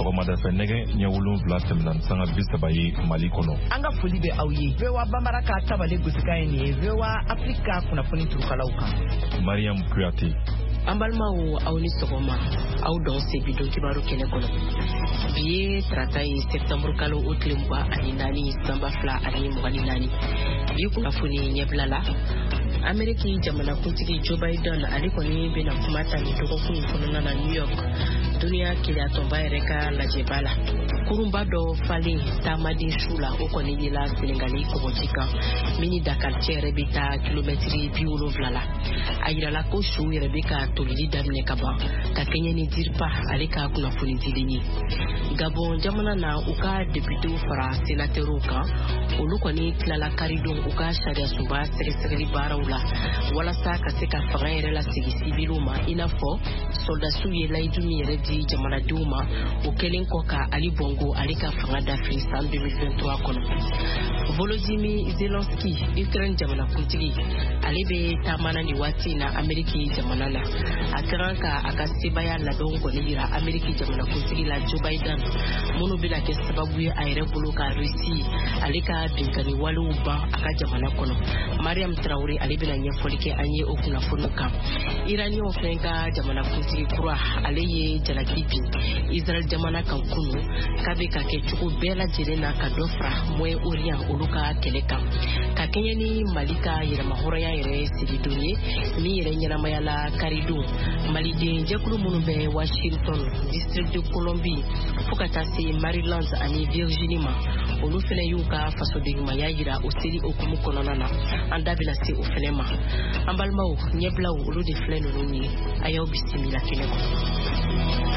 sɔgɔmada fɛ nɛgɛ ɲɛ 7 tɛmɛna sanga 30 ye Mali kɔnɔ. An ka foli bɛ aw ye. VOA Bambara ka tabale gosika ye nin ye. VOA Afrika kunnafoni turukalaw kan. Mariam Kuyate. An balimaw aw ni sɔgɔma. Aw dɔn se bi don kibaru kɛnɛ kɔnɔ. Bi ye tarata ye septembre kalo o tile 24 sanba 2024. Bi kunnafoni ɲɛbila la. Ameriki jamana kuntigi Joe Biden ale kɔni bɛna kuma ta ni dɔgɔkun kɔnɔna na New York. Duniya keleyatonba yɛrɛ ka lajɛba la. Kurunba dɔ falen taamaden su la o kɔni yela Senegali kɔgɔji kan. Mini Dakar cɛ yɛrɛ bɛ taa kilomɛtiri 70 la. A yirala ko su yɛrɛ bɛ ka tolili daminɛ ka ban ka kɛɲɛ ni DIRPA ale ka kunnafoni dilen ye. Gabon jamana na u ka députéw fara sénateurs kan. Olu kɔni tilala karidon u ka sariya sunba sɛgɛsɛgɛli baaraw la walasa ka se ka fanga yɛrɛ la sigi sibiliw ma i n'a fɔ soldasiw ye layidu min yɛrɛ di jamanadenw ma o kɛlen kɔ ka Ali Bongo ale ka fanga dafi san 2023 kɔnɔ. Volodymyr Zelensky Ukraine jamana kuntigi ale bɛ taamana ni waati na Ameriki jamana na a kɛra ka a ka sebaya labɛnw kɔni yira Ameriki jamana kuntigi la Joe Biden minnu bɛna kɛ sababu ye a yɛrɛ bolo ka Russie ale ka binkani walew ban a ka jamana kɔnɔ. Mariam Traoré ale bɛna ɲɛfɔli kɛ an ye o kunnafoni kan. Iranienw fɛn ka jamana kuntigi kura ale ye jalaki bin Israel jamana kan kunu k'a bɛ ka kɛ cogo bɛɛ lajɛlen na ka dɔ fara Moyen-Orient olu ka kɛlɛ kan. Ka kɛɲɛ ni Mali ka yɛrɛmahɔrɔnya yɛrɛ sigidon ye min yɛrɛ ɲɛnamaya la karidon Maliden jɛkulu minnu bɛ Washington, District de Columbie fo ka taa se Maryland ani Virginie ma olu fɛnɛ y'u ka fasodenɲumanya yira o seli okumu kɔnɔna na. An da bɛna se o fɛnɛ ma. An balimaw ɲɛbilaw olu de filɛ ninnu ye a y'aw bisimila kɛnɛ kɔnɔ.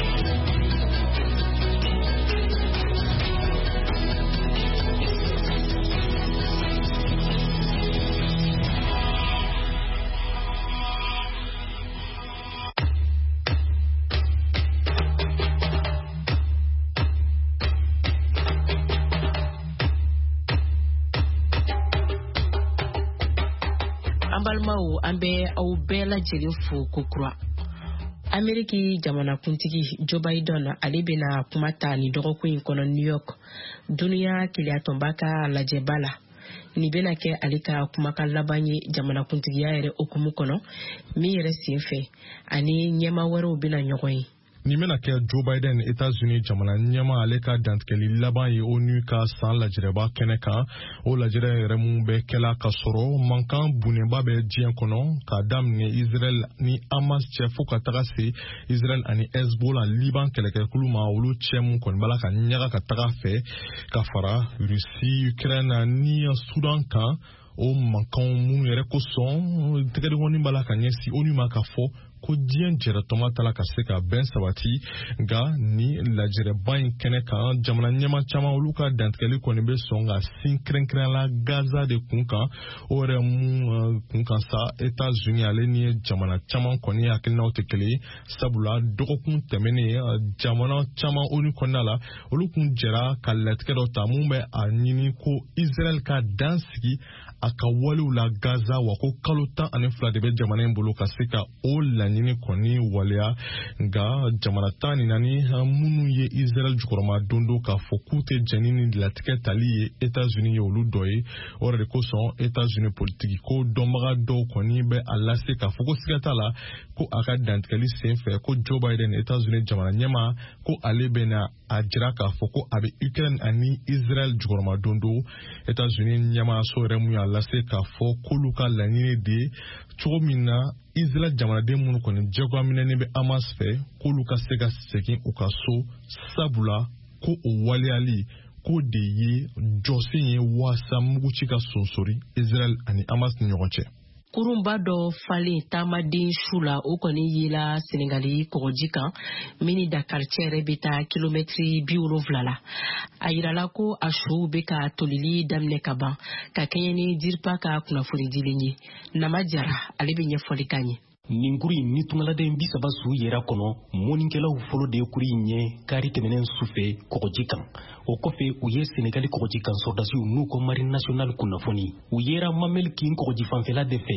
An bɛ aw bɛɛ lajɛlen fo kokura. Ameriki jamana kuntigi Joe Biden ale bɛna kuma ta ni dɔgɔkun in kɔnɔ New York. Duniya keleyatonba ka lajɛba la. Ni bɛna kɛ ale ka kumakan laban ye jamana kuntigiya yɛrɛ okumu kɔnɔ min yɛrɛ sen fɛ ani ɲɛma wɛrɛw bɛna ɲɔgɔn ye. Nin bɛna kɛ Joe Biden États-Unis jamana ɲɛma ale ka dantigɛli laban ye ONU ka san lajɛrɛba kɛnɛ kan. O lajɛrɛ yɛrɛ mun bɛ kɛla ka sɔrɔ mankan bunenba bɛ diɲɛ kɔnɔ ka daminɛ Israel ni Hamas cɛ fo ka taga se Israel ani Hezbollah Liban kɛlɛkɛkulu ma olu cɛ mun kɔni bala ka ɲaga ka taga fɛ ka fara Russie, Ukraine ni Sudan kan. O mankan mun yɛrɛ kosɔn tɛgɛdenkɔni bala ka ɲɛsi ONU ma ka fɔ ko diɲɛ jɛratɔma tala ka se ka bɛn sabati nka ni lajɛrɛba in kɛnɛ kan jamana ɲɛma caman olu ka dantigɛli kɔni bɛ sɔn ka sin kɛrɛnkɛrɛnla Gaza de kun kan. O yɛrɛ mun kun kan sa États-Unis ale ni jamana caman kɔni hakilinaw tɛ kelen sabula dɔgɔkun tɛmɛnen jamana caman ONU kɔnɔna la olu kun jɛra ka latigɛ dɔ ta mun bɛ a ɲini ko Israel ka dan sigi a ka walew la Gaza wa ko kalo 12 de bɛ jamana in bolo ka se ka o laɲini kɔni waleya nka jamana 14 minnu ye Israel jukɔrɔma dondo k'a fɔ k'u tɛ jɛni ni latigɛ tali ye États-Unis ye olu dɔ ye. O de kosɔn États-Unis politiki ko dɔnbaga dɔw kɔni bɛ a lase k'a fɔ ko siga t'a la ko a ka dantigɛli sen fɛ ko Joe Biden États-Unis jamana ɲɛma ko ale bɛna a jira k'a fɔ ko a bɛ Ukraine ani Israel jukɔrɔma dondo. États-Unis ɲɛma so yɛrɛ mun y'a lase k'a fɔ k'olu ka laɲini de cogo min na Israel jamanaden minnu kɔni jagoyaminɛnen bɛ Hamas fɛ k'olu ka se ka segin u ka so sabula ko o waleyali ko de ye jɔsen ye waasa muguci ka sonsori Israel ani Hamas ni ɲɔgɔn cɛ. Kurunba dɔ falen taamaden su la o kɔni yela Senegali kɔgɔji kan mini Dakar cɛ yɛrɛ bɛ taa kilomɛtiri 70 la. A yirala ko a suw bɛ ka tolili daminɛ ka ban ka kɛɲɛ ni DIRPA ka kunnafoni dilen ye. Nama Jara ale bɛ ɲɛfɔli k'an ye. Nin kuri ni tungaladen 30 su yera kɔnɔ mɔnikɛlaw fɔlɔ de kuri ɲɛ kari tɛmɛnen sufɛ kɔgɔji kan. O kɔfɛ u ye Senegali kɔgɔji kan sɔrdasiw n'u ko marine nationale kunnafoni. U yera Mamel King kɔgɔji fanfɛla de fɛ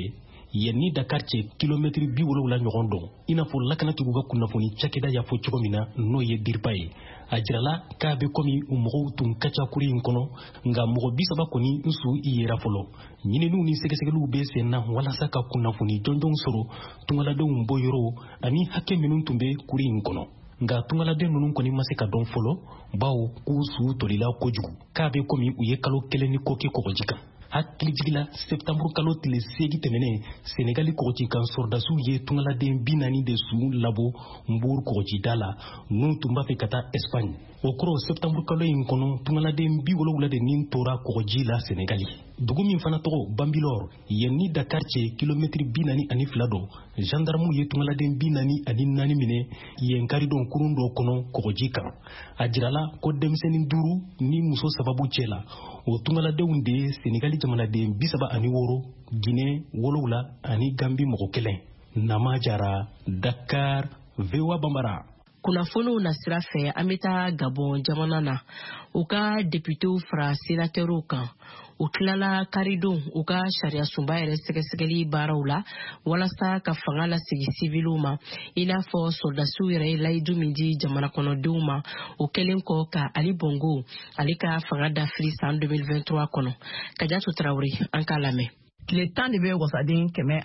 yenni Dakar cɛ kilomètre 70 ɲɔgɔn dɔn i n'a fɔ lakanatigiw ka kunnafoni cakɛda y'a fɔ cogo min na n'o ye DIRPA ye a jirala k'a bɛ komi mɔgɔw tun ka ca kuri in kɔnɔ nka mɔgɔ 30 kɔni nsu i yera fɔlɔ ɲininiw ni sɛgɛsɛgɛliw bɛ sen na walasa ka kunnafoni jɔnjɔn sɔrɔ tungaladenw bɔ yɔrɔ ani hakɛ minnu tun bɛ kuri in kɔnɔ nka tungaladen ninnu kɔni ma se ka dɔn fɔlɔ bawo k'u su tolila kojugu k'a bɛ komi u ye kalo 1 ni kɔ kɛ kɔgɔji kan hakilijigila septembre kalo tile 8 tɛmɛnen Senegali kɔgɔji kan sɔrdasiw ye tungaladen 40 de su labo Mbour kɔgɔjida la n'u tun b'a fɛ ka taa Espagne o kɔrɔ septembre kalo in kɔnɔ tungaladen 70 de nin tora kɔgɔji la Senegali dugu min fana tɔgɔ Bambilor yenni Dakar cɛ kilomètre 42 dɔ gendarmew ye tungaladen 44 minɛ yen karidon kurun dɔ kɔnɔ kɔgɔji kan a jirala ko denmisɛnnin 5 ni muso sababu cɛ la o tungaladenw de ye Senegali jamanaden 36 Guinée 7 ani Gambie mɔgɔ 1 Nama Jara Dakar VOA Bambara. Kunnafoniw na sira fɛ an bɛ taa Gabon jamana na u ka députéw fara sénateurs kan u tilala karidon u ka sariya sunba yɛrɛ sɛgɛsɛgɛli baaraw la walasa ka fanga lasegi civilu ma i n'a fɔ soldasiw yɛrɛ ye layidu min di jamana kɔnɔdenw ma o kɛlen kɔ ka Ali Bongo ale ka fanga dafiri san 2023 kɔnɔ Kadiatou Traoré an k'a lamɛn. Tile 10 de bɛ wasaden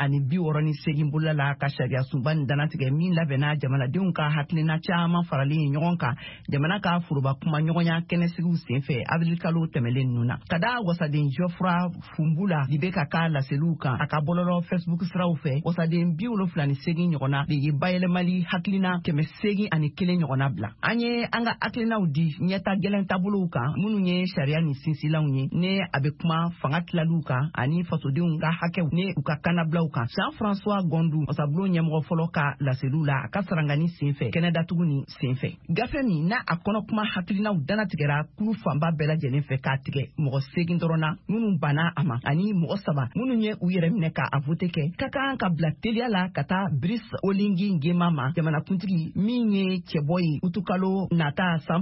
168 bolola la ka sariya sunba nin danatigɛ min labɛnna jamanadenw ka hakilina caman faralen ɲɔgɔn kan jamana ka foroba kuma ɲɔgɔnya kɛnɛsigiw senfɛ avril kalo tɛmɛlen ninnu na ka da wasaden Geoffroy Fumbula di bɛ ka ka laseliw kan a ka bɔlɔlɔ Facebook siraw fɛ wasaden 78 ɲɔgɔnna de ye bayɛlɛmali hakilina 801 ɲɔgɔnna bila an ye an ka hakilinaw di ɲɛta gɛlɛn taabolow kan minnu ye sariya ni sinsilanw ye ne a bɛ kuma fanga tilaliw kan ani fasodenw ka hakɛw ne u ka kanablaw kan Jean-François Gondou wasabulon ɲɛmɔgɔ fɔlɔ ka laseliw la a ka sarangani senfɛ kɛnɛ datugu ni senfɛ gafe min n'a a kɔnɔ kuma hakilinaw danatigɛra kulu fanba bɛɛ lajɛlen fɛ k'a tigɛ mɔgɔ 8 dɔrɔn na minnu banna a ma ani mɔgɔ 3 minnu ye u yɛrɛ minɛ ka a vote kɛ ka kan ka bila teliya la ka taa Brice Oligui Nguema ma jamanakuntigi min ye cɛbɔ ye utukalo nata san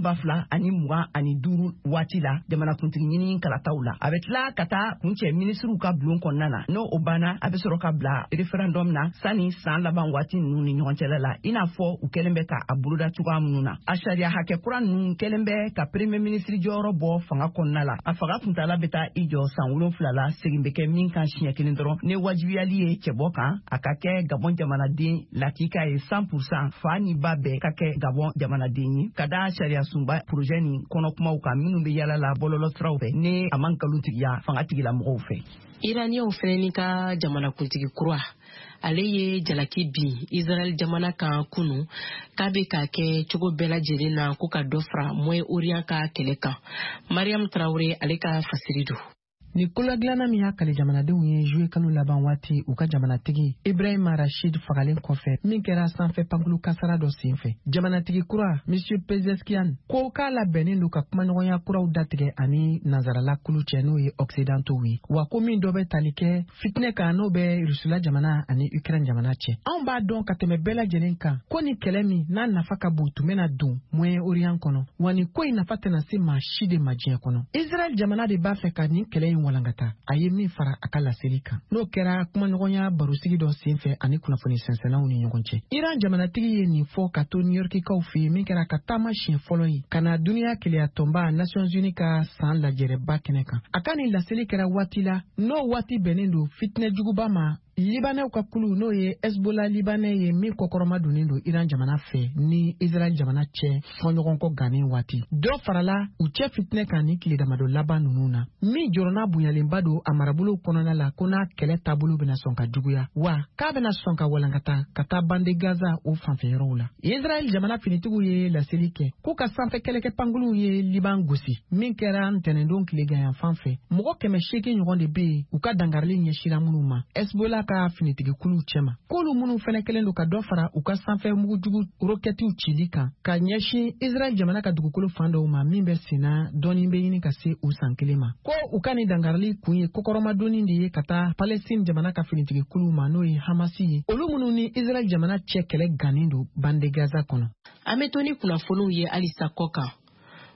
2025 waati la jamanakuntigi ɲini kalataw la a bɛ tila ka taa kuncɛ ministriw ka bulon kɔnɔna na no o banna a bɛ sɔrɔ ka bila référendum na sani san laban waati ninnu ni ɲɔgɔn cɛla la i n'a fɔ u kɛlen bɛ ka a boloda cogoya minnu na a sariya hakɛ kura ninnu kɛlen bɛ ka premier ministre jɔyɔrɔ bɔ fanga kɔnɔna la a fanga kuntala bɛ taa i jɔ san 7 la segin bɛ kɛ min kan siɲɛ 1 dɔrɔn ne wajibiyali ye cɛbɔ kan a ka kɛ Gabon jamanaden lakika ye 100% fa ni ba bɛɛ ka kɛ Gabon jamanaden ye ka da sariya sunba projet ni kɔnɔkumaw kan minnu bɛ yala la bɔlɔlɔ siraw fɛ ne a man nkalontigiya fanga tigilamɔgɔw fɛ. Iraniyaw fɛnɛ ni ka jamanakuntigi kura ale ye jalaki bin Israel jamana kan kunu k'a bɛ ka kɛ cogo bɛɛ lajɛlen na ko ka dɔ fara Moyen-Orient ka kɛlɛ kan Mariam Traoré ale ka fasiri do. Ni kola dilanna min y'a kale jamanadenw ye juillet kalo laban waati u ka jamanatigi Ibrahim Rachid fagalen kɔfɛ min kɛra sanfɛ pankulu kasara dɔ senfɛ jamanatigi kura Monsieur Pezeskian ko k'a labɛnnen don ka kumaɲɔgɔnya kuraw datigɛ ani nazarala kulu cɛ n'o ye occidentaux ye wa ko min dɔ bɛ tali kɛ fitinɛ kan n'o bɛ Rusula jamana ani Ukraine jamana cɛ anw b'a dɔn ka tɛmɛ bɛɛ lajɛlen kan ko ni kɛlɛ min n'a nafa ka bon tun bɛna don Moyen-Orient kɔnɔ wa ni ko in nafa tɛna se maa si de ma diɲɛ kɔnɔ Israel jamana de b'a fɛ ka nin kɛlɛ in walankata a ye min fara a ka laseli kan n'o kɛra kumaɲɔgɔnya barosigi dɔ senfɛ ani kunnafoni sɛnsɛnnaw ni ɲɔgɔn cɛ Iran jamanatigi ye nin fɔ ka to New Yorkikaw fɛ yen min kɛra ka taama siɲɛ fɔlɔ ye ka na duniya kelenya tɔnba Nations Unies ka san lajɛrɛba kɛnɛ kan a ka nin laseli kɛra waati la n'o waati bɛnnen don fitinɛ juguba ma Libanɛw ka kulu n'o ye Hezbollah Libanɛ ye min kɔkɔrɔma donnen don Iran jamana fɛ ni Israel jamana cɛ fɔɲɔgɔnkɔ gannen waati dɔ farala u cɛ fitinɛ kan ni tile damadɔ laban ninnu na min jɔrɔna bonyalenba don a marabolow kɔnɔna la ko n'a kɛlɛ taabolo bɛna sɔn ka juguya wa k'a bɛna sɔn ka walankata ka taa bande Gaza o fanfɛyɔrɔw la Israel jamana finitigiw ye laseli kɛ k'u ka sanfɛ kɛlɛkɛ pankuluw ye Liban gosi min kɛra ntɛnɛndon tile ganyan fan fɛ mɔgɔ 800 ɲɔgɔn de bɛ yen u ka dangarili ɲɛsira minnu ma Hezbollah ka finitigi kulu cɛma k'olu minnu fɛnɛ kɛlen don ka dɔ fara u ka sanfɛ mugujugu rokɛtiw cili kan ka ɲɛsin Israel jamana ka dugukolo fan dɔw ma min bɛ senna dɔɔni bɛ ɲini ka se u san 1 ma ko u ka ni dangarili kun ye kokɔrɔmadonni de ye ka taa Palestine jamana ka finitigi kulu ma n'o ye Hamasi ye olu minnu ni Israel jamana cɛ kɛlɛ gannen don bande Gaza kɔnɔ an bɛ to ni kunnafoniw ye halisa kɔ kan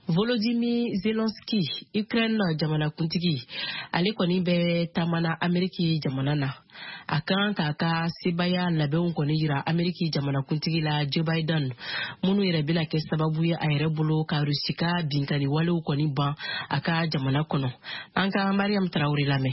Volodymyr Zelensky, Ukraine jamana kuntigi, ale kɔni bɛ tamana Ameriki jamana na. A kan k'a ka sebaya labɛnw kɔni yira Ameriki jamana kuntigi la Joe Biden, minnu yɛrɛ bɛna kɛ sababu ye a yɛrɛ bolo ka Rusi ka binkani walew kɔni ban a ka jamana kɔnɔ. An ka Mariam Traoré lamɛn.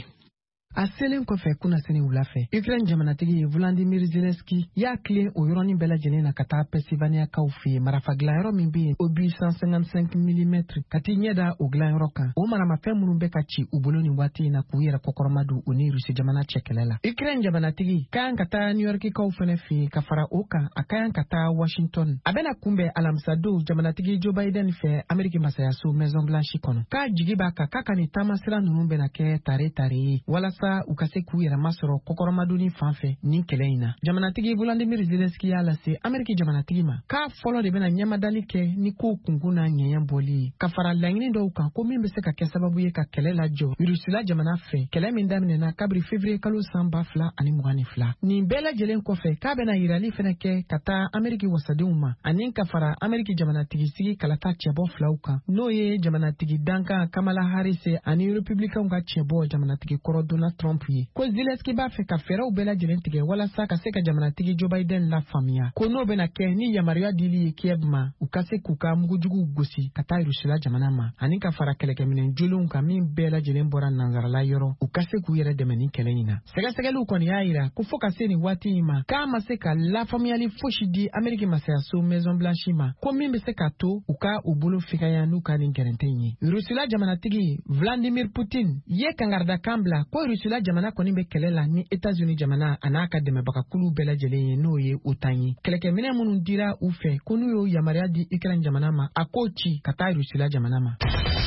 A selen kɔfɛ kunnasini wula fɛ Ukraine jamanatigi Volodymyr Zelensky y'a tilen o yɔrɔnin bɛɛ lajɛlen na ka taa Pennsylvaniakaw fɛ yen marafa dilanyɔrɔ min bɛ yen o 155 mm ka t'i ɲɛda o dilanyɔrɔ kan o maramafɛn minnu bɛ ka ci u bolo nin waati in na k'u yɛrɛ kɔkɔrɔma don u ni Rusi jamana cɛ kɛlɛ la. Ukraine jamanatigi kayan ka taa New Yorkikaw fɛnɛ fɛ yen ka fara o kan a kayan ka taa Washington. A bɛna kunbɛn alamisadow jamanatigi Joe Biden fɛ Ameriki masayaso Maison Blanche kɔnɔ k'a jigi b'a kan k'a ka nin taamasira ninnu bɛna kɛ tare ye walasa u ka se k'u yɛrɛ masɔrɔ kɔkɔrɔmaduni fan fɛ nin kɛlɛ in na. Jamanatigi Volodymyr Zelensky y'a lase Ameriki jamanatigi ma k'a fɔlɔ de bɛna ɲɛmadali kɛ ni ko kunkun n'a ɲɛɲɛ bɔli ye ka fara laɲini dɔw kan ko min bɛ se ka kɛ sababu ye ka kɛlɛ lajɔ Rusila jamana fɛ kɛlɛ min daminɛna kabiri février kalo san 2022. Nin bɛɛ lajɛlen kɔfɛ k'a bɛna yirali fɛnɛ kɛ ka taa Ameriki wasadenw ma ani ka fara Ameriki jamanatigi sigi kalata cɛbɔ filaw kan n'o ye jamanatigi dankan Kamala Harris ani Républicains ka cɛbɔ jamanatigi kɔrɔ Donald Trump ye. Ko Zelensky b'a fɛ ka fɛɛrɛw bɛɛ lajɛlen tigɛ walasa ka se ka jamanatigi Joe Biden la faamuya ko n'o bɛna kɛ ni yamaruya dili ye Kiev ma u ka se k'u ka mugujuguw gosi ka taa Rusila jamana ma ani ka fara kɛlɛkɛminɛn jolenw kan min bɛɛ lajɛlen bɔra nanzarala yɔrɔ u ka se k'u yɛrɛ dɛmɛ ni kɛlɛ in na. Sɛgɛsɛgɛliw kɔni y'a yira ko fo ka se nin waati in ma k'a ma se ka lafaamuyali fosi di Ameriki masayaso Maison Blanche ma ko min bɛ se ka to u ka u bolo fɛgɛya n'u ka nin gɛrɛntɛ ye. Rusila jamanatigi Vladimir Putin ye kangarida kan bila ko Rusila jamana kɔni bɛ kɛlɛ la ni États-Unis jamana a n'a ka dɛmɛbagakulu bɛɛ lajɛlen ye n'o ye OTAN ye. Kɛlɛkɛminɛ minnu dira u fɛ ko n'u y'o yamaruya di Ukraine jamana ma a k'o ci ka taa Rusila jamana ma.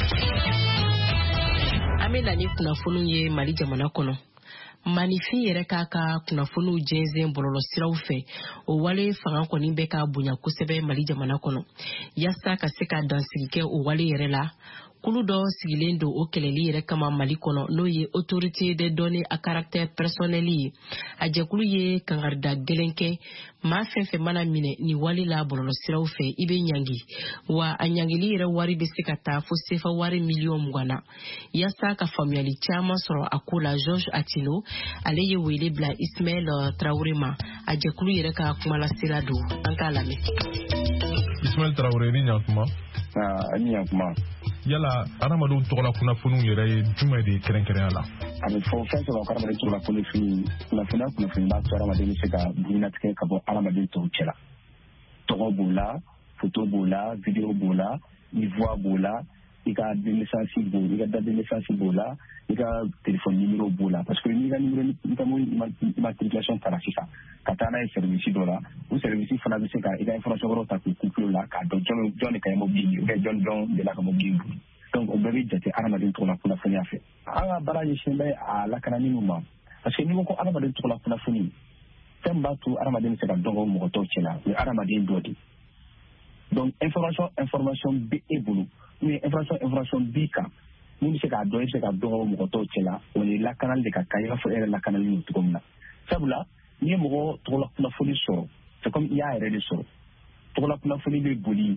An bɛ na ni kunnafoniw ye Mali jamana kɔnɔ. Manifin yɛrɛ k'a ka kunnafoniw jɛnsɛn bɔlɔlɔsiraw fɛ o wale fanga kɔni bɛ ka bonya kosɛbɛ Mali jamana kɔnɔ yasa ka se ka dansigi kɛ o wale yɛrɛ la. Kulu dɔ sigilen don o kɛlɛli yɛrɛ kama Mali kɔnɔ n'o ye autorité des données à caractère personnel ye. A jɛkulu ye kangarida gɛlɛn kɛ maa fɛn fɛn mana minɛ ni wale la bɔlɔlɔsiraw fɛ i bɛ ɲangi wa a ɲangili yɛrɛ wari bɛ se ka taa fo sefa wari miliyɔn 20 na. Yasa ka faamuyali caman sɔrɔ a ko la Georges Atino ale ye wele bila Ismaël Traoré ma a jɛkulu yɛrɛ ka kumalasira don an k'a lamɛn. Ismaël Traoré ni ɲakuma. Ani ɲakuma. Yala adamadenw tɔgɔla kunnafoniw yɛrɛ ye jumɛn de kɛrɛnkɛrɛnya la? A bɛ fɔ fɛn sɔrɔ adamaden tɔgɔla kunnafoni b'a to adamaden bɛ se ka buɲɛnatigɛ ka bɔ adamaden tɔw cɛ la. Tɔgɔ b'o la, photo b'o la, vidéo b'o la, ni voix b'o la, i ka date de naissance b'o la, i ka téléphone numéro b'o la. Parce que n'i ka numéro immatriculation taara sisan ka taa n'a ye service dɔ la, o service fana bɛ se ka i ka information wɛrɛw ta k'u couple la k'a dɔn jɔn de ka ɲi mobili ye ou bien jɔn de la ka mobili boli. Donc o bɛɛ bɛ jate adamaden tɔgɔla kunnafoniya fɛ. An ka baara ɲɛsinnen bɛ a lakanani min ma parce que n'i ko adamaden tɔgɔla kunnafoni fɛn b'a to adamaden bɛ se ka dɔn o mɔgɔ tɔw cɛ la o ye adamaden dɔ de. Donc information bɛ e bolo ou information b'i kan mun bɛ se k'a dɔn i bɛ se ka dɔn o mɔgɔ tɔw cɛ la o ni lakanali de ka kan i b'a fɔ e yɛrɛ lakanali don cogo min na. Sabula n'i ye mɔgɔ tɔgɔla kunnafoni sɔrɔ c'est comme i y'a yɛrɛ de sɔrɔ. Tɔgɔla kunnafoni bɛ boli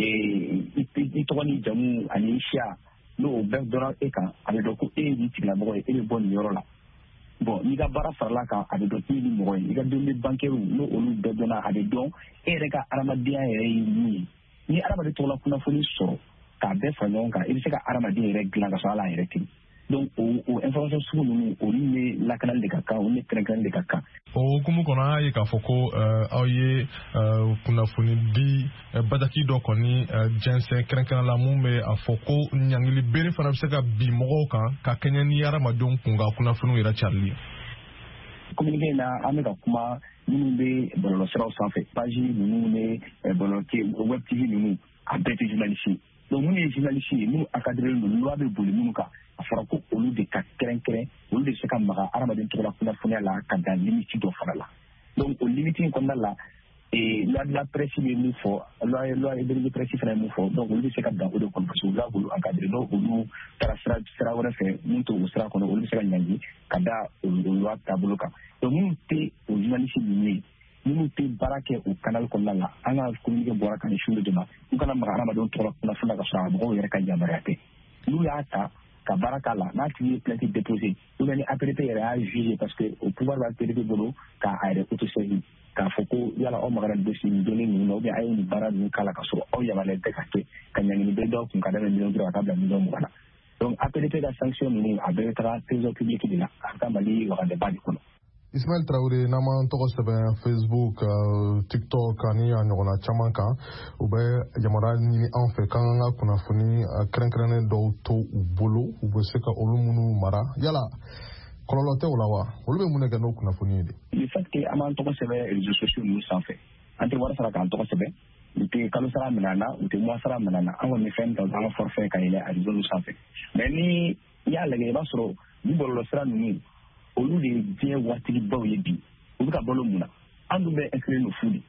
i tɔgɔ ni jamu ani siya n'o bɛɛ dɔnna e kan a bɛ dɔn ko e ye nin tigilamɔgɔ ye e bɛ bɔ nin yɔrɔ la. Bon n'i ka baara farala kan a bɛ dɔn k'i ye nin mɔgɔ ye i ka données bancaires n'o olu bɛɛ dɔnna a bɛ dɔn e yɛrɛ ka adamadenya yɛrɛ ye min ye. Ni adamaden tɔgɔla kunnafoni sɔrɔ k'a bɛɛ fara ɲɔgɔn kan i bɛ se ka adamaden yɛrɛ dilan ka sɔrɔ ala yɛrɛ tɛ. Donc o information sugu ninnu olu bɛ lakanali de ka kan olu bɛ kɛrɛnkɛrɛnni de ka kan. O hukumu kɔnɔ an y'a ye k'a fɔ ko aw ye kunnafoni di bataki dɔ kɔni jɛnsɛn kɛrɛnkɛrɛn la mun bɛ a fɔ ko ɲangili bere fana bɛ se ka bin mɔgɔw kan ka kɛɲɛ ni adamadenw kun ka kunnafoniw yɛrɛ carili. Communiqué in na an bɛ ka kuma minnu bɛ bɔlɔlɔsiraw sanfɛ page ninnu ni web TV ninnu a bɛɛ tɛ journaliste ye. Donc minnu ye journaliste ye minnu encadré don loi bɛ boli minnu kan a fɔra ko olu de ka kɛrɛnkɛrɛn olu de bɛ se ka maga adamaden tɔgɔla kunnafoniya la ka dan limite dɔ fana la. Donc o limite in kɔnɔna la loi de la presse bɛ min fɔ loi de presse fana ye min fɔ donc olu bɛ se ka dan o de kɔnɔ parce que olu b'olu encadré donc olu taara sira wɛrɛ fɛ min t'o sira kɔnɔ olu bɛ se ka ɲangi ka da o loi taabolo kan. Donc minnu tɛ o journaliste ninnu ye minnu tɛ baara kɛ o canal kɔnɔna la an ka communiqué bɔra ka ɲɛsin olu de ma u kana maga hadamadenw tɔgɔ la kunnafoni ka sɔrɔ a mɔgɔw yɛrɛ ka yamaruya tɛ n'u y'a ta ka baara k'a la n'a tigi ye plainte déposé ou bien ni APDP yɛrɛ y'a jugé parce que au pouvoir bɛ APDP bolo k'a yɛrɛ autosaisir k'a fɔ ko yala aw magara dossier nin donni ninnu na ou bien a ye nin baara ninnu k'a la ka sɔrɔ aw yamaruyalen tɛ ka kɛ ka ɲangini bere dɔw kun ka daminɛ million duuru ka taa bila million 20 na donc APDP ka sanction ninnu a bɛɛ bɛ taga trésor public de la a ka Mali wagandɛba de kɔnɔ. Ismail Traoré n'an m'an tɔgɔ sɛbɛn Facebook TikTok ani a ɲɔgɔnna caman kan u bɛ yamaruya ɲini an fɛ k'an ka kunnafoni kɛrɛnkɛrɛnnen dɔw to u bolo u bɛ se ka olu minnu mara yala kɔlɔlɔ tɛ o la wa olu bɛ mun de kɛ n'o kunnafoni ye de. le fait que an m'an tɔgɔ sɛbɛn réseaux sociaux ninnu sanfɛ an tɛ wari sara k'an tɔgɔ sɛbɛn u tɛ kalo sara minɛ an na u tɛ mois sara minɛ an na an kɔni bɛ fɛn ta an ka forfait ka yɛlɛ a réseau ninnu sanfɛ mais ni i y'a lajɛ i b'a sɔrɔ ni bɔlɔlɔsira ninnu olu de ye diɲɛ waatigibaw ye bi u bɛ ka balo mun na an dun bɛ inscrire no fu de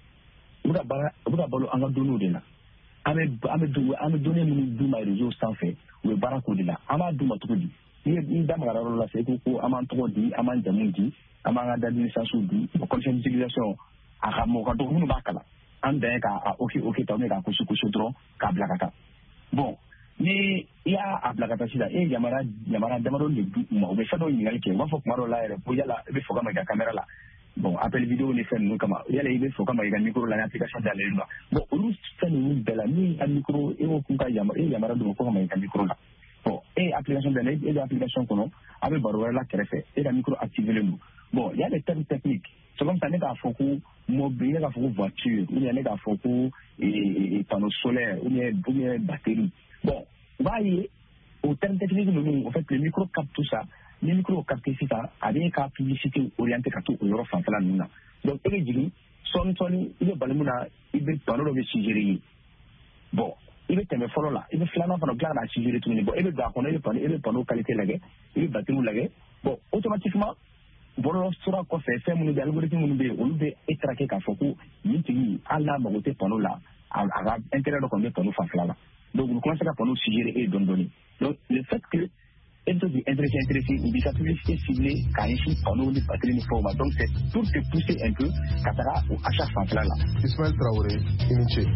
u bɛ ka balo an ka donniw de la an bɛ données minnu d'u ma réseau sanfɛ u bɛ baara k'o de la an b'a d'u ma cogo di ni da magara yɔrɔ la fɛ ko an b'an tɔgɔ di an b'an jamu di an b'an ka date de naissance di condition d'utilisation a ka mɔgɔ ka dɔgɔ minnu b'a kalan an bɛn k'a ok ta ou bien k'a kusi dɔrɔn k'a bila ka taa bon ni i y'a bila ka taa sisan e ye yamara damadɔ de di u ma u bɛ fɛn dɔw ɲininkali kɛ u b'a fɔ kuma dɔw la yɛrɛ ko yala i bɛ fɔ ka ma i ka caméra la bon appel vidéo ni fɛn ninnu kama yala i bɛ fɔ ka ma i ka micro la ni application dalen don bon olu fɛn ninnu bɛɛ la ni a micro e ko k'u ka yamara d'u ma ko ka ma i ka micro la bon e application dalen e bɛ application kɔnɔ a bɛ baro wɛrɛ la kɛrɛfɛ e ka micro activélen don bon il y a des termes techniques c'est comme ça ne k'a fɔ ko mobile ne k'a fɔ ko voiture ou bien ne k'a fɔ ko panneau solaire ou bien batterie bon u b'a ye o terme technique ninnu en fait le micro capte tout ça ni micro capte sisan a bɛ ka publicité orientée ka to o yɔrɔ fanfɛla ninnu na donc e bɛ jigin sɔɔni i bɛ bali mun na i bɛ panneau dɔ bɛ suggéré ye bon i bɛ tɛmɛ fɔlɔ la i bɛ filanan fana tila ka na suggéré tuguni bon e bɛ don a kɔnɔ i bɛ panneau qualité lajɛ i bɛ batterie lajɛ bon automatiquement bɔlɔlɔ sira kɔfɛ fɛn minnu bɛ algorithme minnu bɛ yen olu bɛ e traqué k'a fɔ ko nin tigi hali n'a mago tɛ panneau la a ka intérêt dɔ kɔni bɛ panneau fanfɛla la donc u commencé ka panneau suggéré e dɔɔni dɔɔni donc le fait que e bɛ to k'i intéressé u b'i ka publicité ciblée k'a ɲɛsin panneau ni batterie ni fɛnw ma donc c'est pour te pousser un peu ka taga o achat fanfɛla la. Ismail Traoré i ni ce.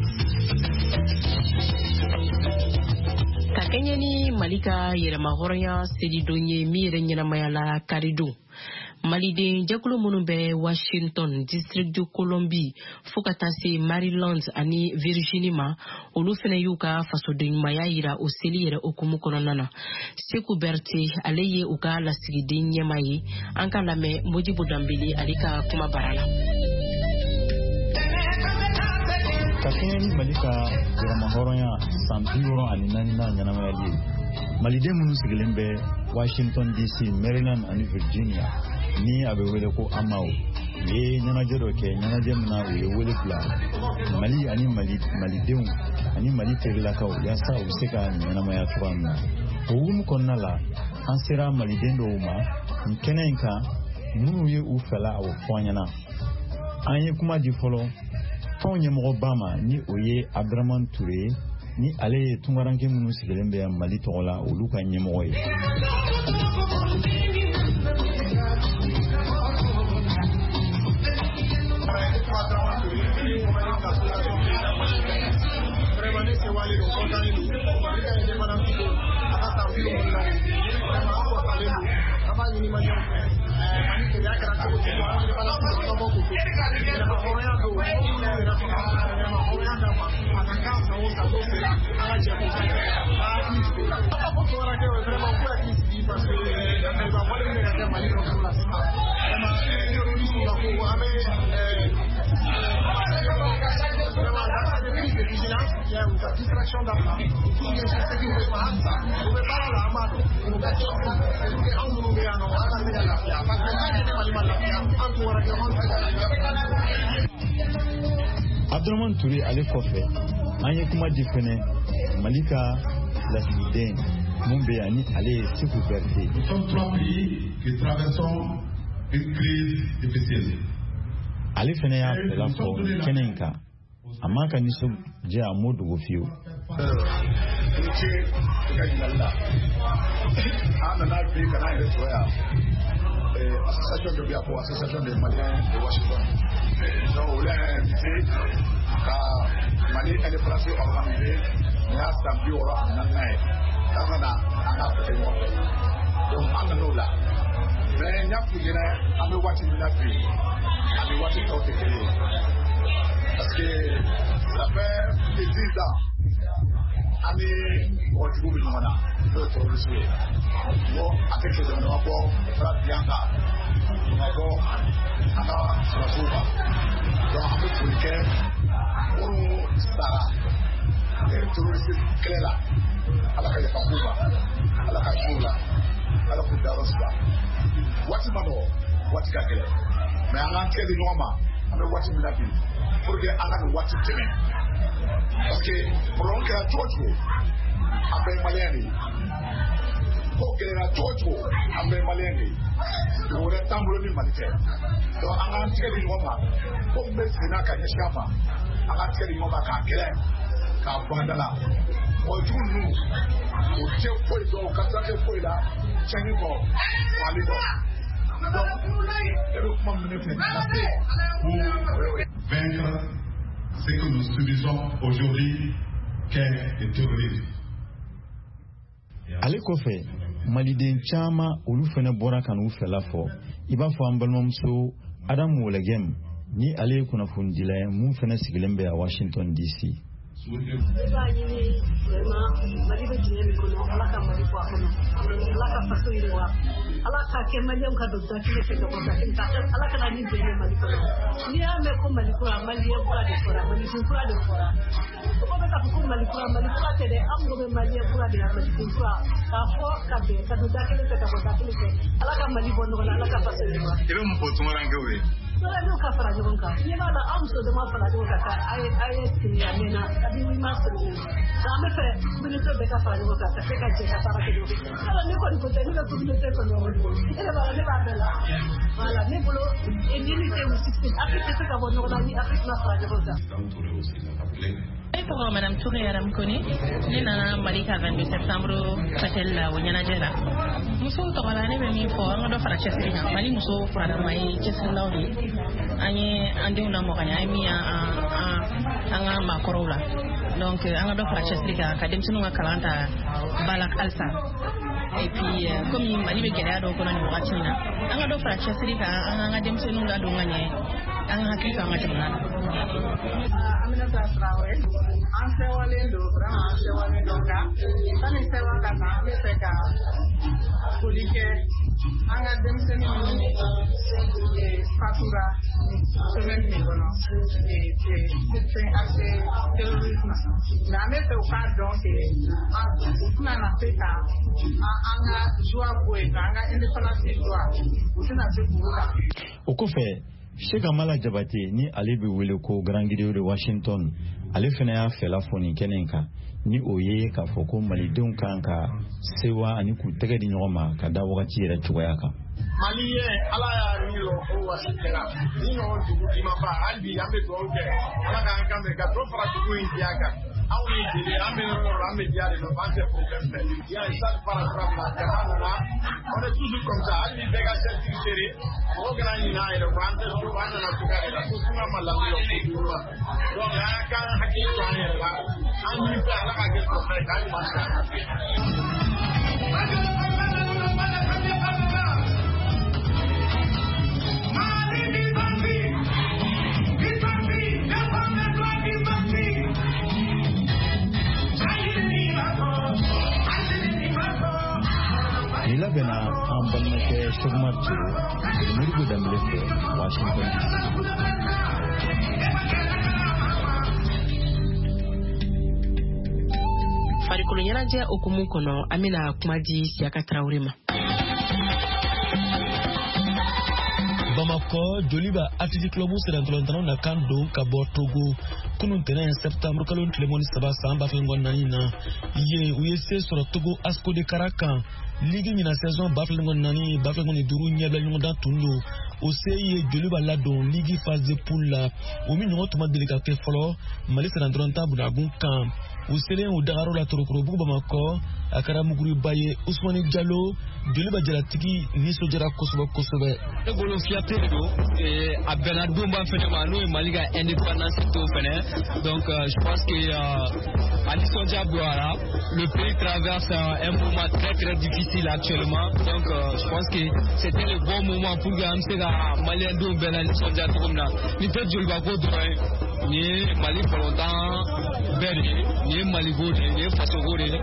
ka kɛɲɛ ni Mali ka yɛlɛma hɔrɔnya selidon ye min yɛrɛ ɲɛnamaya la karidon maliden jɛkulu minnu bɛ Washington district de Columbie fo ka taa se Maryland ani Virginia ma olu fana y'u ka fasodenɲumanya yira o seli yɛrɛ okumu kɔnɔna na Seku Berté ale ye u ka lasigiden ɲɛma ye an ka lamɛn Modibo Dambele ale ka kuma bara la. ka kɛɲɛ ni Mali ka yɛlɛma hɔrɔnya san 74 ɲɛnamayali ye maliden minnu sigilen bɛ Washington DC, Maryland ani Virginia ni a bɛ wele ko AMAO u ye ɲɛnajɛ dɔ kɛ ɲɛnajɛ min na u ye wele bila Mali ani malidenw ani Mali terilakaw yaasa u bɛ se ka ɲɛnamaya cogoya min na o hukumu kɔnɔna la an sera maliden dɔw ma nin kɛnɛ in kan minnu ye u fɛla a fɔ an ɲɛna an ye kuma di fɔlɔ tɔn ɲɛmɔgɔba ma ni o ye Abdraman Touré ni ale ye tungaranke minnu sigilen bɛ Mali tɔgɔ la olu ka ɲɛmɔgɔ ye. Abdraman Touré ale kɔfɛ an ye kuma di fɛnɛ Mali ka lasigiden mun bɛ yan ni ale ye Seku Berté. Nous sommes 3 pays qui traversons une crise difficile. Ale fɛnɛ y'a fɛla fɔ kɛnɛ in kan a man ka nisɔndiya a m'o dogo fiyewu. Association de Biafo, Association des Maliens de Washington. Donc, là, Mali est déplacé organisé, il y a un bureau en Allemagne. Donc, on là. Mais il y a plus de gens qui ont watché la vie, qui ont watché l'autre télé. Parce que ça fait 10 ans. Ami, on joue le monde, l'autre le suit. Bon, avec ce que nous avons, Frat Bianca, nous avons Anna Swasuba. Donc, avec le week-end, pour Sarah, les touristes clés là, à la caille Papuba, à la caille Choula, à la Pouda Rosba. Wati Mano, Wati Kakele. Mais en enquête de Noma, on a Wati Minapi, pour que on a Wati Teme. Parce que pour l'on a Jojo, avec Maliani, pour que la Jojo, avec Maliani, on a tambour de Malika. Donc en enquête de Noma, pour me faire un Kanyashama, en enquête de Noma Kakele, Kabandala. Aujourd'hui, nous, au Tchèque, au Kazaké, là, Tchèque, donc, vaincre ce que nous subissons aujourd'hui, qu'est le terrorisme. Ale kɔfɛ maliden caman olu fɛnɛ bɔra ka n'u fɛla fɔ i b'a fɔ an balimamuso Adamu Wolegem ni ale ye kunnafonidila ye mun fɛnɛ sigilen bɛ a Washington DC. Ala ka kɛ maliyɛnw ka don dakile fɛ ɲɔgɔn kan ala kana ni bɛn Mali kɔnɔ n'i y'a mɛn ko Mali kura maliyɛn kura de fɔra maliyɛn kura de fɔra o bɛ ka fɔ ko Mali kura tɛ dɛ an mago bɛ maliyɛn kura de la maliyɛn kura k'a fɔ ka bɛn ka don dakile fɛ ka bɔ dakile fɛ ala ka Mali bɔ nɔgɔ la ala ka faso yiriwa. I bɛ mun fɔ tunkarankew ye. N'o ka fara ɲɔgɔn kan n'i b'a la an muso dama fara ɲɔgɔn kan ka a ye sigi a mɛnna kabini n'i ma sɔrɔ yen nka an bɛ fɛ communauté bɛɛ ka fara ɲɔgɔn kan ka se ka jɛ ka baara kɛ ɲɔgɔn fɛ alors ne kɔni ko tɛ ne bɛ communauté kɔni ɲɔgɔn bolo ne b'a bɛɛ la voilà ne bolo unité ou système Afrique tɛ se ka bɔ ɲɔgɔn na ni Afrique ma fara ɲɔgɔn kan. Pour Madame Touré Adam Kone, ni nana Mali ka 22 septembre fatel la wonyana jera. Muso tawala ne be mi fo an do fara chesri ha Mali muso fara mai chesri lawdi. Anye ande una mo kanya mi anga makorola. Donc an do fara chesri ka dem sunu nga kalanta balak alsa. Et puis comme Mali be gere do kono ni wakati na. Anga do fara chesri ka anga dem sunu nga do nganye. Anga hakika nga jamana. Aminata Traoré. An sewalen do vraiment an sewalen do ka tani sewa ka na an bɛ fɛ ka foli kɛ an ka denmisɛnnin minnu fatura semaine min kɔnɔ fɛn ase terrorisme nka an bɛ fɛ u k'a dɔn ke u tɛna na se ka an ka joie bɔ yen ka an ka indépendance joie u tɛna se k'u kan. O kɔfɛ Sheikh Amala Jabate ni ale bɛ wele ko Grand Guerrier de Washington ale fana y'a fɛla fɔ nin kɛnɛ in kan ni o ye k'a fɔ ko malidenw kan ka sewa ani k'u tɛgɛ di ɲɔgɔn ma ka da wagati yɛrɛ cogoya kan. Maliyɛn ala y'a min yɔrɔ ko waati kɛra ni ɲɔgɔn dugu i ma ban hali bi an bɛ dugawu kɛ ala k'an kan bɛn ka dɔ fara dugu in diya kan anw ye jeli an bɛ yɔrɔ yɔrɔ an bɛ diya de nɔ an tɛ problème fɛ il y a une salle paragraphe là jama nana on est toujours comme ça hali bi bɛɛ ka cɛsiri seere mɔgɔ kana ɲinɛ an yɛrɛ kɔ an tɛ so an nana cogoya de la ko sunga ma lamɛn yɔrɔ ko dugu ma donc an k'an hakili to an yɛrɛ la an ɲini fɛ ala ka kɛ sɔrɔ ye k'an ma se a fɛ. Ni labɛnna an balimakɛ Sogomar Ture Modibo Dembele fɛ Washington DC. Farikolo ɲɛnajɛ okumu kɔnɔ an bɛna kuma di Siyaka Traoré ma. Bamako Joliba Athletic Club sera ntolantana na kan don ka bɔ Togo kunun tɛnɛ septembre kalo tilemoni saba san ba fɛn gɔnani na ye u ye se sɔrɔ Togo Asco de Karakan ligi ɲina saison ba fɛn gɔnani ba fɛn gɔni duru ɲɛbila ɲɔgɔn dan tun do o se ye Joliba ladon ligi phase de poule la o mi ɲɔgɔn tuma deli ka kɛ fɔlɔ Mali sera ntolanta bunagun kan uselen u dagaro la torokoro bugu Bamako akara muguri baye Ousmane Diallo Joliba jalatigi ni sojara kosobe bolo fierté do et à Benadumba phénomène Maliga indépendance tout fene donc je pense que Ali Sonja Bouara le pays traverse un moment très très difficile actuellement donc je pense que c'était le bon moment pour que Malien do Benali Sonja Toumna ni peut Joliba ko ni Mali longtemps Berry ni Mali Gode ni Faso Gode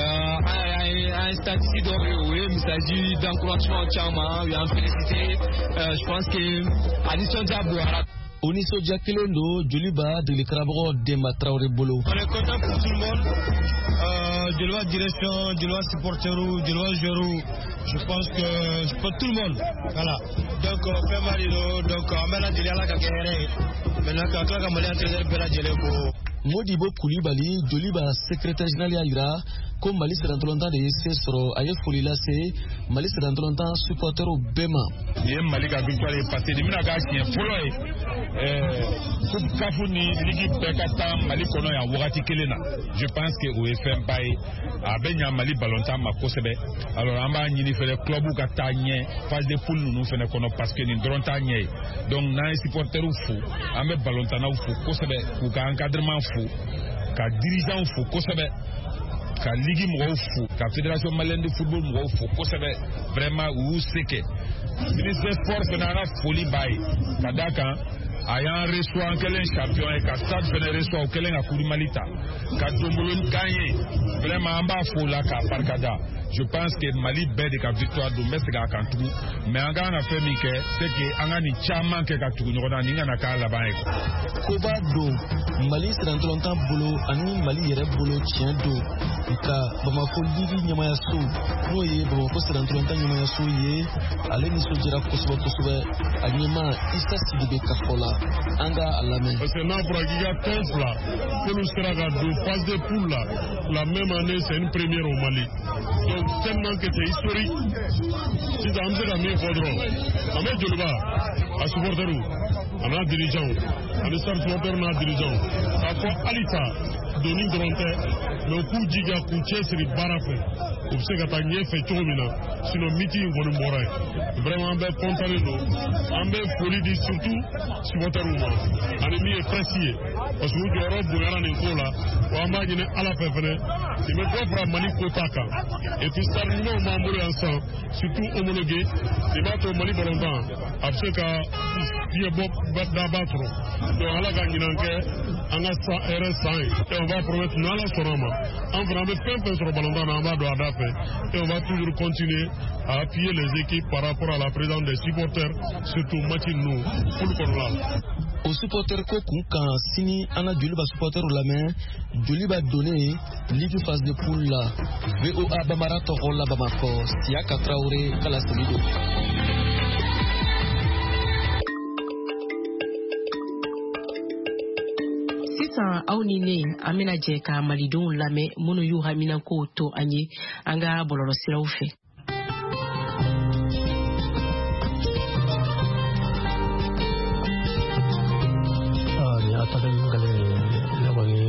un statistique oui il s'agit d'encouragement Chama et en félicité je pense que Addison Diabouara Oniso Diakelendo Joliba de l'Ekrabro de Matraoré Bolo. On est content pour tout le monde. Joliba direction, Joliba supporterou, Joliba joueur. Je pense que c'est pour tout le monde. Voilà. Donc on fait Marino, donc on met la Joliba la Kakere. Maintenant quand on a entraîneur Bella Joliba. Modibo Koulibaly Joliba secrétaire général Aïra comme Mali Sedantolontan de Sesro Aye Folilase Mali Sedantolontan supporter au Bema. Yem Mali ka victoire est passée de mina ka chien foloy coupe kafuni ligi bekata Mali kono ya wakati kelena. Je pense que OFM bay abenya Mali balontan makosebe. Alors amba nyini fele club ou ka tanye phase de poule nous fene kono parce que ni dronta nye. Donc na supporter ou fou ambe balontan ou fou kosebe ou ka encadrement fou ka dirigeant fou kosebe ka ligi mo fou ka fédération malienne de football mo fou kosebe vraiment ou seke ministre sport fenara folie bay kadaka ayant reçu en quel champion et ka stade fene reçu au quel a Kouli Malita ka domolon gagné vraiment en bas fou la ka parkada. Je pense que Mali bête de victoire do messe ka kantu mais en gana fait mike c'est que angani chama ke ka tugu ngona ninga na ka la bae koba do Mali Sedantolontan bolo ani Mali yere bolo tien do ka Bamako ligi nyama ya so no ye Bamako Sedantolontan nyama ya so ye ale ni sojira kosobe anyema Issa Sidibé Kafola anga alame parce que na pour giga tonfla que nous sera do phase de poule la même année c'est une première au Mali. Donc tellement que c'est historique. Si ça me fait un faudron. Avec Joliba, à supporter on a dirigeant, à l'estar supporter on a dirigeant. Ça fait Alita, Denis Dronté, le coup d'Iga Kouché c'est le barafé. Vous savez que tu as fait tout le sinon meeting pour nous mourir. Vraiment, on est content de nous. On est folie surtout supporter humain. On est mis précis. Parce que nous avons Bougara Nicola, on a dit à la février, il me faut prendre Mali Kotaka. Et puis ça nous a membré ensemble, surtout homologué, il va être Mali Bolondan. Après qu'il y a beaucoup d'abattre. Donc on a gagné on a 100 RS100 et on va promettre nous à la Sorama. On va mettre plein de sur le Bolondan en bas de la et on va toujours continuer à appuyer les équipes par rapport à la présence des supporters, surtout Matin-nous, pour le Conrad. Au supporter Kokou, quand Sini Anna Joliba supporter ou la main, Joliba donné, Ligue phase de poule là, VOA Bamara Torola Bamako, Siaka Traoré, Kalaselido. Aw ni ne amina je ka malidon lame munu yu hamina ko to anye anga bololo siraw fe ni atade ngale le bani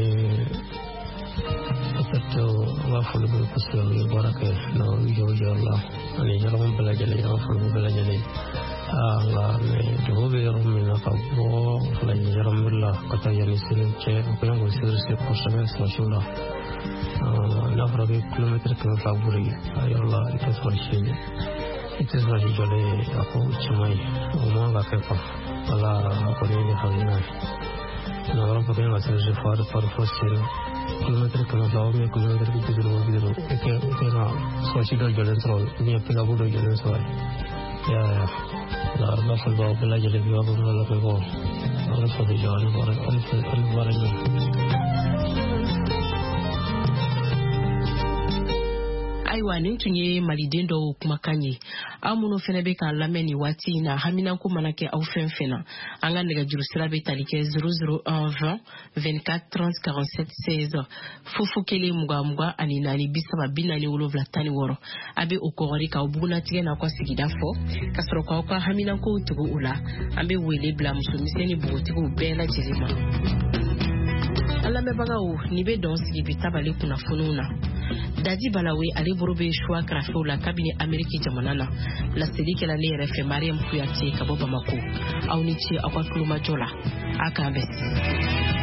to wa fulu ko siraw baraka no yo la ani jaram bela jale ya fulu bela jale nga me dobe rumina ka bo la jaram bela kata yani sirrin che ko yango sirri ko sabe smashula la frabe kilometer ke favori ayola ito sorshi ito sorshi jole ako chumai uma ga ka ala ko ne havina na ora ko ne sirri far fosir kilometer ke favori kilometer ke bidro ke na sorshi ga jole tro ni apela budo jole so ya la arma falba bela jale biwa bela ko ala so de jole bora al bora ni aiwa nin tunye maliden do kuma kanye amuno fene be kan lameni wati na hamina ko manake au fenfena anga nega juru sira be talike 00120 24 30 47 16 fufu kele muga ani nani bisaba binani ulovla tani woro abe okori ka ubuna tige na kwa sigida fo kasoro kwa hamina ko tugo ula ambe wele bla musumiseni bugoti ko bela jilima alamɛbagaw ni bɛ dɔn sigi bi tabali kunnafoniw na Dadi Balawe ale boro bɛ choix karafew la kabini Ameriki jamana na laseli kɛla ne yɛrɛ fɛ Mariam Kuyate ka bɔ Bamako aw ni ce aw ka tulomajɔ la a k'an bɛn